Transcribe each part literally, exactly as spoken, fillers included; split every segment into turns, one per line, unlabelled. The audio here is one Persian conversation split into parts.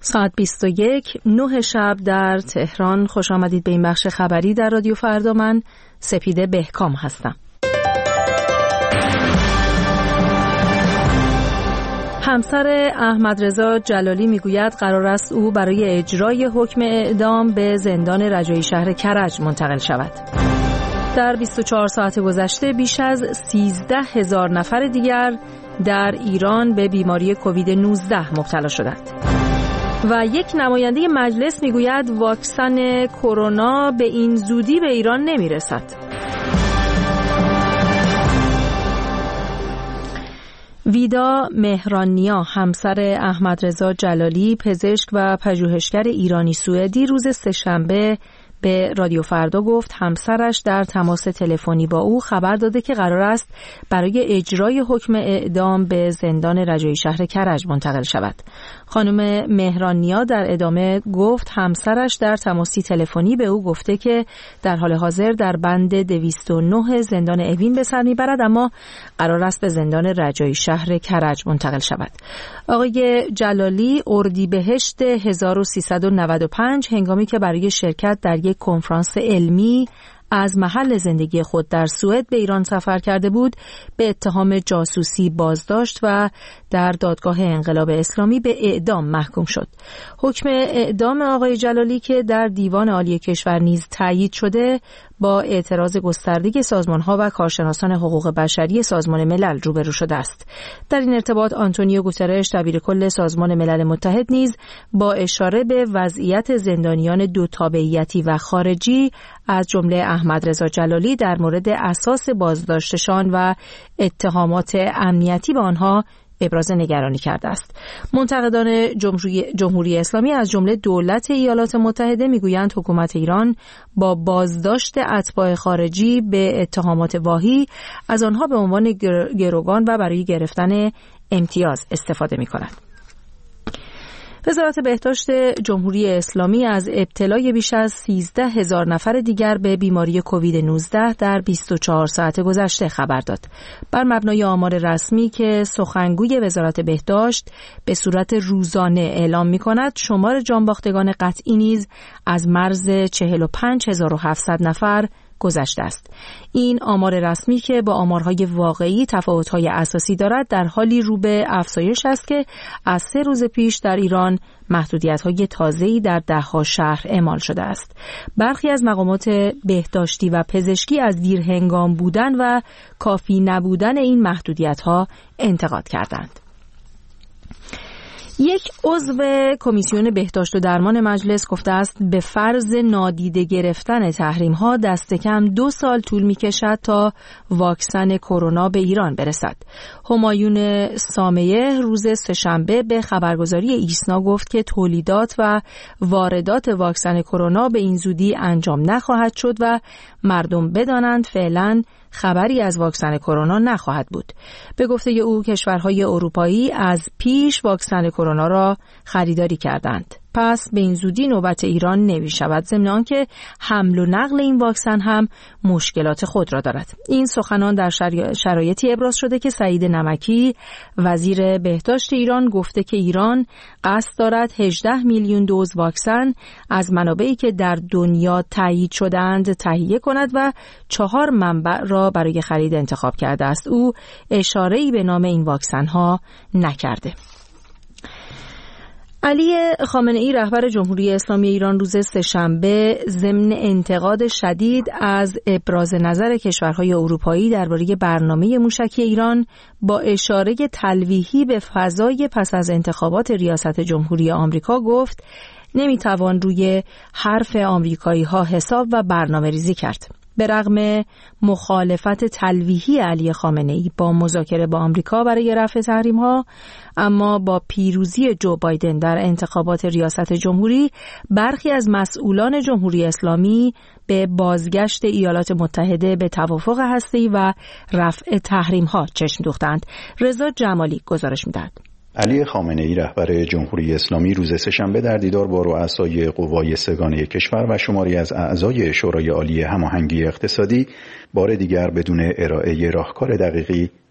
ساعت بیست و یک نه شب در تهران. خوش آمدید به این بخش خبری در رادیو فردا. من سپیده بهکام هستم. همسر احمد رضا جلالی میگوید قرار است او برای اجرای حکم اعدام به زندان رجایی شهر کرج منتقل شود. در بیست و چهار ساعت گذشته بیش از سیزده هزار نفر دیگر در ایران به بیماری کووید نوزده مبتلا شدند. و یک نماینده مجلس میگوید واکسن کرونا به این زودی به ایران نمیرسد. ویدا مهرانیا همسر احمد رضا جلالی پزشک و پژوهشگر ایرانی سوئدی روز سه‌شنبه به رادیو فردا گفت همسرش در تماس تلفنی با او خبر داده که قرار است برای اجرای حکم اعدام به زندان رجایی شهر کرج منتقل شود. خانم مهرانیا در ادامه گفت همسرش در تماسی تلفنی به او گفته که در حال حاضر در بند دویست و نه زندان اوین به سر میبرد، اما قرار است به زندان رجایی شهر کرج منتقل شود. آقای جلالی اردیبهشت هزار و سیصد و نود و پنج هنگامی که برای شرکت در یک کنفرانس علمی از محل زندگی خود در سوئد به ایران سفر کرده بود، به اتهام جاسوسی بازداشت و در دادگاه انقلاب اسلامی به اعدام محکوم شد. حکم اعدام آقای جلالی که در دیوان عالی کشور نیز تایید شده با اعتراض گسترده سازمان‌ها و کارشناسان حقوق بشری سازمان ملل روبرو شده است. در این ارتباط آنتونیو گوترش دبیرکل سازمان ملل متحد نیز با اشاره به وضعیت زندانیان دو تابعیتی و خارجی از جمله احمد رضا جلالی در مورد اساس بازداشتشان و اتهامات امنیتی به آنها ابراز نگرانی کرده است. منتقدان جمهوری, جمهوری اسلامی از جمله دولت ایالات متحده میگویند حکومت ایران با بازداشت اتباع خارجی به اتهامات واهی از آنها به عنوان گروگان و برای گرفتن امتیاز استفاده می‌کند. وزارت بهداشت جمهوری اسلامی از ابتلای بیش از سیزده هزار نفر دیگر به بیماری کووید نوزده در بیست و چهار ساعت گذشته خبر داد. بر مبنای آمار رسمی که سخنگوی وزارت بهداشت به صورت روزانه اعلام می‌کند، شمار جانباختگان قطعی نیز از مرز چهل و پنج هزار و هفتصد نفر گذشته است. این آمار رسمی که با آمارهای واقعی تفاوت‌های اساسی دارد در حالی رو به افزایش است که از سه روز پیش در ایران محدودیت‌های تازه‌ای در ده‌ها شهر اعمال شده است. برخی از مقامات بهداشتی و پزشکی از دیرهنگام بودن و کافی نبودن این محدودیت‌ها انتقاد کردند. یک عضو کمیسیون بهداشت و درمان مجلس گفته است به فرض نادیده گرفتن تحریم‌ها دست کم دو سال طول می‌کشد تا واکسن کرونا به ایران برسد. همایون سامیه روز سه‌شنبه به خبرگزاری ایسنا گفت که تولیدات و واردات واکسن کرونا به این زودی انجام نخواهد شد و مردم بدانند فعلاً خبری از واکسن کرونا نخواهد بود. به گفته او کشورهای اروپایی از پیش واکسن کرونا را خریداری کردند. پس به این زودی نوبت ایران نمی شود، ضمن آنکه حمل و نقل این واکسن هم مشکلات خود را دارد. این سخنان در شرایطی ابراز شده که سعید نمکی وزیر بهداشت ایران گفته که ایران قصد دارد هجده میلیون دوز واکسن از منابعی که در دنیا تایید شدند تهیه کند و چهار منبع را برای خرید انتخاب کرده است. او اشاره‌ای به نام این واکسن ها نکرده. علی خامنه‌ای رهبر جمهوری اسلامی ایران روز سه‌شنبه ضمن انتقاد شدید از ابراز نظر کشورهای اروپایی درباره برنامه موشکی ایران با اشاره تلویحی به فضای پس از انتخابات ریاست جمهوری آمریکا گفت نمیتوان روی حرف آمریکایی‌ها حساب و برنامه ریزی کرد. به رغم مخالفت تلویحی علی خامنه‌ای با مذاکره با آمریکا برای رفع تحریم‌ها، اما با پیروزی جو بایدن در انتخابات ریاست جمهوری، برخی از مسئولان جمهوری اسلامی به بازگشت ایالات متحده به توافق هسته‌ای و رفع تحریم‌ها چشم دوختند. رضا جمالی گزارش می‌دهد.
علی خامنه‌ای رهبر جمهوری اسلامی روز سه‌شنبه در دیدار با رؤسای قوای سه‌گانه کشور و شماری از اعضای شورای عالی هماهنگی اقتصادی بار دیگر بدون ارائه راهکار دقیقی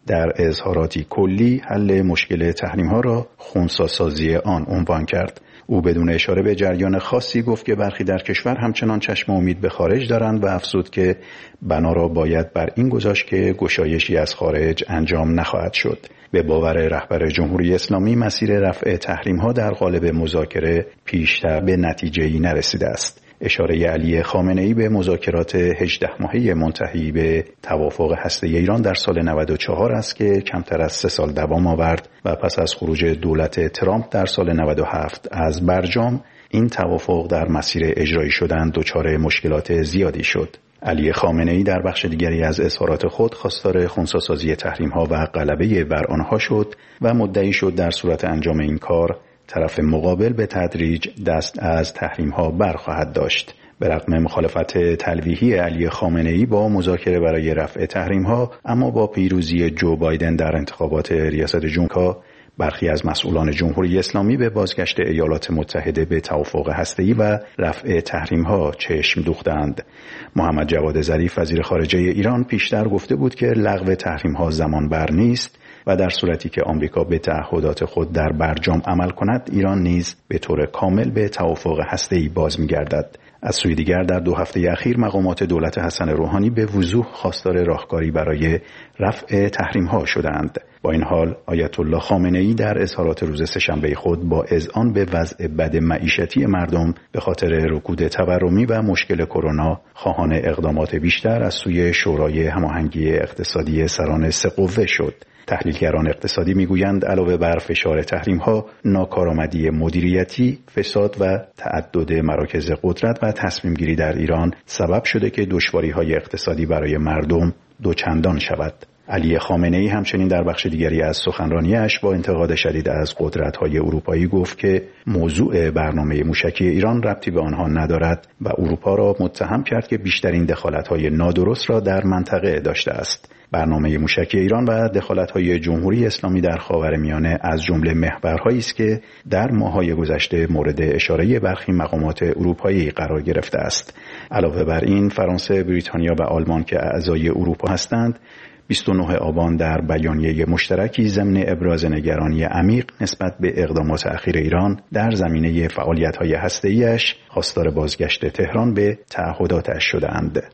در اظهاراتی کلی حل مشکل تحریم‌ها را خنثی‌سازی آن عنوان کرد. او بدون اشاره به جریان خاصی گفت که برخی در کشور همچنان چشم امید به خارج دارند و افزود که بنا را باید بر این گذاشت که گشایشی از خارج انجام نخواهد شد. به باور رهبر جمهوری اسلامی مسیر رفع تحریم‌ها در قالب مذاکره پیشتر به نتیجه‌ای نرسیده است. اشاره علی خامنه‌ای به مذاکرات هجده ماهه منتهی به توافق هسته‌ای ایران در سال نود و چهار است که کمتر از سه سال دوام آورد و پس از خروج دولت ترامپ در سال نود و هفت از برجام این توافق در مسیر اجرایی شدن دچار مشکلات زیادی شد. علی خامنه‌ای در بخش دیگری از اظهارات خود خواستار خنثی‌سازی تحریم‌ها و غلبه بر آنها شد و مدعی شد در صورت انجام این کار طرف مقابل به تدریج دست از تحریم‌ها برخواهد داشت. به رغم مخالفت تلویحی علی خامنه‌ای با مذاکره برای رفع تحریم‌ها، اما با پیروزی جو بایدن در انتخابات ریاست جمهوری، برخی از مسئولان جمهوری اسلامی به بازگشت ایالات متحده به توافق هسته‌ای و رفع تحریم‌ها چشم دوختند. محمد جواد ظریف وزیر خارجه ایران پیشتر گفته بود که لغو تحریم‌ها زمان بر نیست و در صورتی که آمریکا به تعهدات خود در برجام عمل کند، ایران نیز به طور کامل به توافق هسته‌ای باز می‌گردد. از سوی دیگر در دو هفته اخیر مقامات دولت حسن روحانی به وضوح خواستار راهکاری برای رفع تحریم‌ها شدند. با این حال آیت الله خامنه‌ای در اظهارات روز سه‌شنبه خود با اذعان به وضع بد معیشتی مردم به خاطر رکود تورمی و مشکل کرونا خواهان اقدامات بیشتر از سوی شورای هماهنگی اقتصادی سران سه قوه شد. تحلیلگران اقتصادی میگویند علاوه بر فشار تحریم‌ها، ناکارآمدی مدیریتی، فساد و تعدد مراکز قدرت و تصمیم گیری در ایران سبب شده که دشواری‌های اقتصادی برای مردم دوچندان شود. علی خامنه‌ای همچنین در بخش دیگری از سخنرانیش با انتقاد شدید از قدرت‌های اروپایی گفت که موضوع برنامه موشکی ایران ربطی به آنها ندارد و اروپا را متهم کرد که بیشترین دخالت‌های نادرست را در منطقه داشته است. برنامه موشکی ایران و دخالت‌های جمهوری اسلامی در خاورمیانه از جمله محورهایی است که در ماه‌های گذشته مورد اشاره برخی مقامات اروپایی قرار گرفته است. علاوه بر این، فرانسه، بریتانیا و آلمان که اعضای اروپا هستند، بیست و نه آبان در بیانیه مشترکی ضمن ابراز نگرانی عمیق نسبت به اقدامات اخیر ایران در زمینه فعالیت‌های هسته‌ای‌اش خواستار بازگشت تهران به تعهداتش شده‌اند.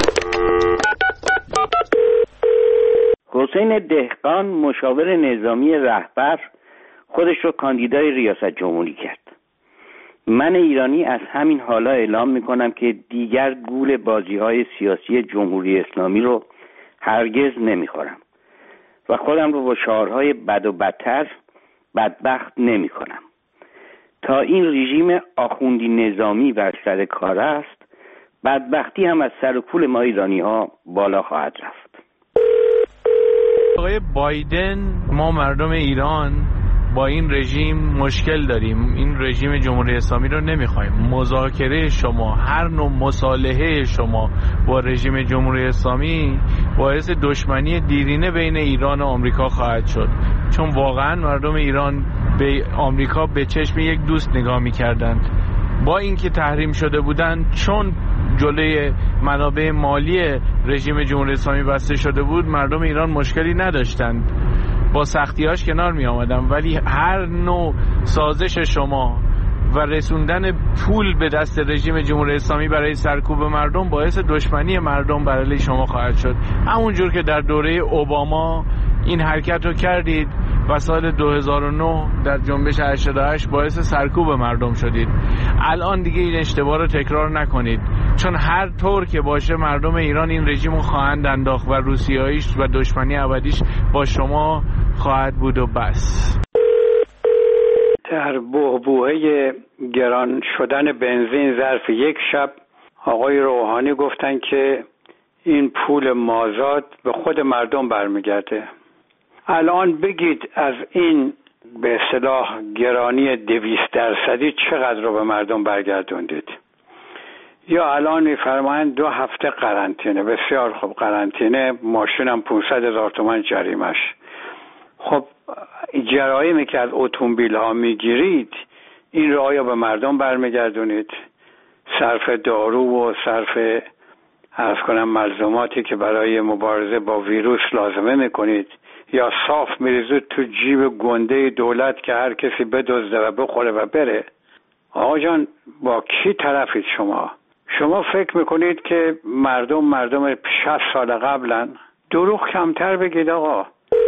حسین دهقان مشاور نظامی رهبر خودش رو کاندیدای ریاست جمهوری کرد. من ایرانی از همین حالا اعلام میکنم که دیگر گول بازی‌های سیاسی جمهوری اسلامی رو هرگز نمیخورم و خودم رو با شعارهای بد و بدتر بدبخت نمیکنم. تا این رژیم آخوندی نظامی بر سر کار است، بدبختی هم از سر و کول ما ایرانی‌ها بالا خواهد رفت.
آقای بایدن، ما مردم ایران با این رژیم مشکل داریم. این رژیم جمهوری اسلامی رو نمیخوایم. مذاکره شما، هر نوع مصالحه شما با رژیم جمهوری اسلامی باعث دشمنی دیرینه بین ایران و آمریکا خواهد شد، چون واقعا مردم ایران به آمریکا به چشم یک دوست نگاه میکردند. با اینکه تحریم شده بودند، چون جلوی منابع مالی رژیم جمهوری اسلامی بسته شده بود، مردم ایران مشکلی نداشتند، با سختیاش کنار می آمدن. ولی هر نوع سازش شما و رسوندن پول به دست رژیم جمهوری اسلامی برای سرکوب مردم باعث دشمنی مردم برای شما خواهد شد. همونجور که در دوره اوباما این حرکت رو کردید و سال دو هزار و نه در جنبش هشتاد و هشت باعث سرکوب مردم شدید. الان دیگه این اشتباه رو تکرار نکنید، چون هر طور که باشه مردم ایران این رژیم رو خواهند انداخت و روسیاییش و دشمنی ابدیش با شما خواهد بود و بس.
در بحبوحه گران شدن بنزین ظرف یک شب آقای روحانی گفتن که این پول مازاد به خود مردم برمیگرده. الان بگید از این به اصطلاح گرانی دویست درصدی چقدر رو به مردم برگردوندید؟ یا الان میفرمایند دو هفته قرنطینه. بسیار خب، قرنطینه، ماشینم پانصد هزار تومان جریمش. خب جرایمی که از اتومبیل ها میگیرید، این رو آیا به مردم برمیگردونید؟ صرف دارو و صرف عرض کنم ملزوماتی که برای مبارزه با ویروس لازمه میکنید، یا صاف میریزید تو جیب گنده دولت که هر کسی بدزده و بخوره و بره؟ آقا جان با کی طرفید شما؟ شما فکر میکنید که مردم مردم شصت سال قبلن؟ دروغ کمتر بگید آقا.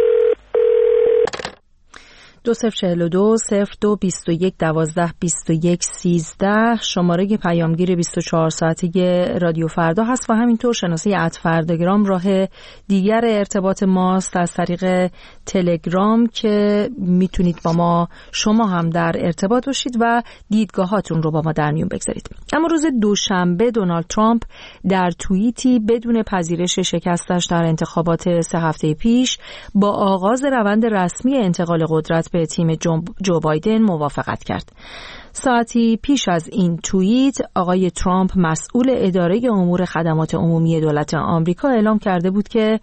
دو صفر چهل و دو صفر دو بیست و یک دوازده بیست و یک سیزده شماره پیامگیر بیست و چهار ساعته رادیو فردا هست و همینطور شناسه ات فرداگرام راه دیگر ارتباط ماست از طریق تلگرام که میتونید با ما شما هم در ارتباط باشید و دیدگاهاتون رو با ما در میون بگذارید. اما روز دوشنبه دونالد ترامپ در توییتی بدون پذیرش شکستش در انتخابات سه هفته پیش با آغاز روند رسمی انتقال قدرت به تیم جو بایدن موافقت کرد. ساعتی پیش از این توییت آقای ترامپ مسئول اداره امور خدمات عمومی دولت آمریکا اعلام کرده بود که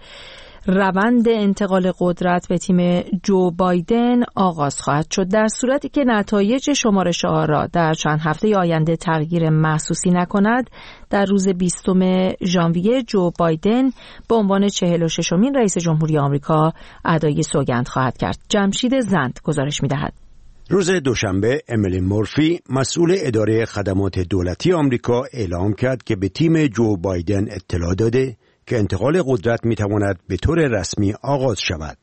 روند انتقال قدرت به تیم جو بایدن آغاز خواهد شد در صورتی که نتایج شمارش آرا در چند هفته آینده تغییر محسوسی نکند. در روز بیستم ژانویه جو بایدن به عنوان چهل و ششمین رئیس جمهوری آمریکا ادای سوگند خواهد کرد. جمشید زند گزارش می‌دهد.
روز دوشنبه امیلی مورفی مسئول اداره خدمات دولتی آمریکا اعلام کرد که به تیم جو بایدن اطلاع داده که انتقال قدرت میتواند به طور رسمی آغاز شود.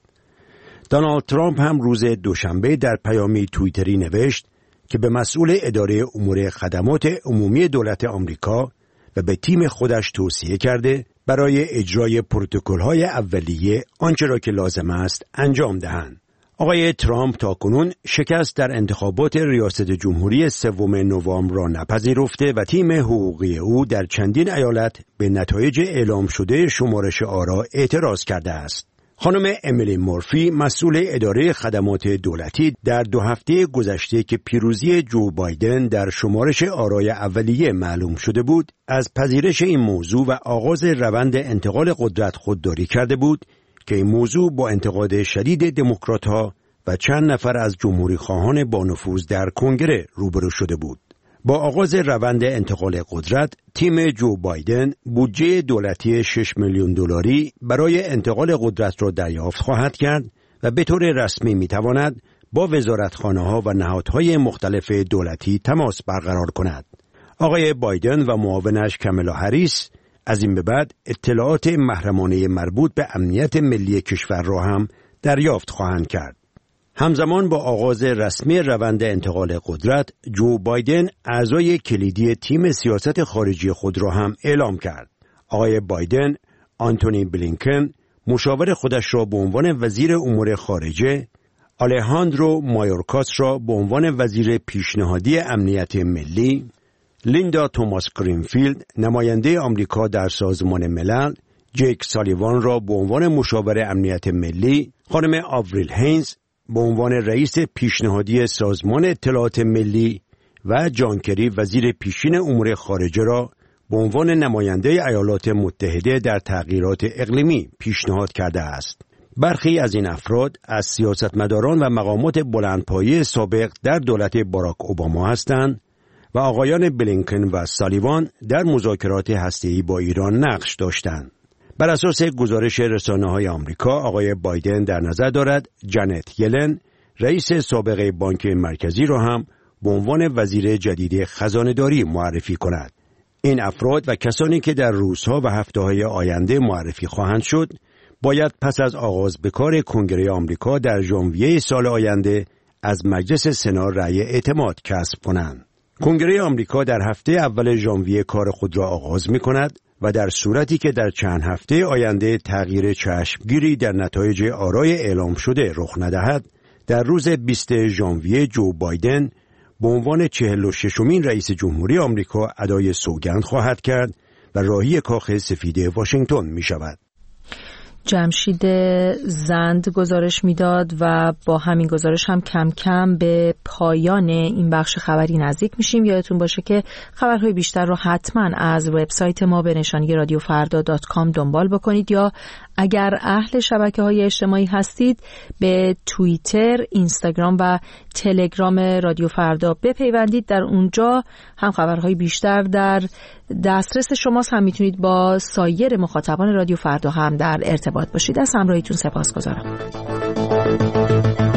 دونالد ترامپ هم روز دوشنبه در پیامی توییتری نوشت که به مسئول اداره امور خدمات عمومی دولت آمریکا و به تیم خودش توصیه کرده برای اجرای پروتکل‌های اولیه آنچه را که لازم است انجام دهند. آقای ترامپ تاکنون شکست در انتخابات ریاست جمهوری سوم نوامبر را نپذیرفته و تیم حقوقی او در چندین ایالت به نتایج اعلام شده شمارش آرا اعتراض کرده است. خانم امیلی مورفی مسئول اداره خدمات دولتی در دو هفته گذشته که پیروزی جو بایدن در شمارش آرای اولیه معلوم شده بود، از پذیرش این موضوع و آغاز روند انتقال قدرت خودداری کرده بود که این موضوع با انتقاد شدید دموکرات‌ها و چند نفر از جمهوری خواهان با نفوذ در کنگره روبرو شده بود. با آغاز روند انتقال قدرت، تیم جو بایدن بودجه دولتی شش میلیون دلاری برای انتقال قدرت را دریافت خواهد کرد و به طور رسمی می‌تواند با وزارتخانه‌ها و نهادهای مختلف دولتی تماس برقرار کند. آقای بایدن و معاونش کامالا هریس از این به بعد اطلاعات محرمانه مربوط به امنیت ملی کشور را هم دریافت خواهند کرد. همزمان با آغاز رسمی روند انتقال قدرت، جو بایدن اعضای کلیدی تیم سیاست خارجی خود را هم اعلام کرد. آقای بایدن، آنتونی بلینکن، مشاور خودش را به عنوان وزیر امور خارجه، آلهاندرو مایورکاس را به عنوان وزیر پیشنهادی امنیت ملی، لیندا توماس گرینفیلد، نماینده آمریکا در سازمان ملل، جیک سالیوان را به عنوان مشاور امنیت ملی، خانم آوریل هینز به عنوان رئیس پیشنهادی سازمان اطلاعات ملی و جان کری وزیر پیشین امور خارجه را به عنوان نماینده ایالات متحده در تغییرات اقلیمی پیشنهاد کرده است. برخی از این افراد از سیاستمداران و مقامات بلندپایه سابق در دولت باراک اوباما هستند و آقایان بلینکن و سالیوان در مذاکرات هسته‌ای با ایران نقش داشتند. بر اساس گزارش رسانه‌های آمریکا، آقای بایدن در نظر دارد جنت یلن، رئیس سابق بانک مرکزی را هم به عنوان وزیر جدید خزانه‌داری معرفی کند. این افراد و کسانی که در روزها و هفته‌های آینده معرفی خواهند شد، باید پس از آغاز به کار کنگره آمریکا در ژانویه سال آینده از مجلس سنا رأی اعتماد کسب کنند. کنگره آمریکا در هفته اول ژانویه کار خود را آغاز می کند و در صورتی که در چند هفته آینده تغییر چشمگیری در نتایج آرای اعلام شده رخ ندهد، در روز بیست ژانویه جو بایدن به عنوان چهل و ششمین رئیس جمهوری آمریکا ادای سوگند خواهد کرد و راهی کاخ سفید واشنگتن می شود.
جمشید زند گزارش میداد و با همین گزارش هم کم کم به پایان این بخش خبری نزدیک میشیم. یادتون باشه که خبرهای بیشتر رو حتما از وبسایت ما به نشانی رادیو فردا دات کام دنبال بکنید یا اگر اهل شبکه‌های اجتماعی هستید به توییتر، اینستاگرام و تلگرام رادیو فردا بپیوندید. در اونجا هم خبرهای بیشتر در دسترس شماست، هم میتونید با سایر مخاطبان رادیو فردا هم در ارتباط باشید. از همراهیتون سپاسگزارم. شما.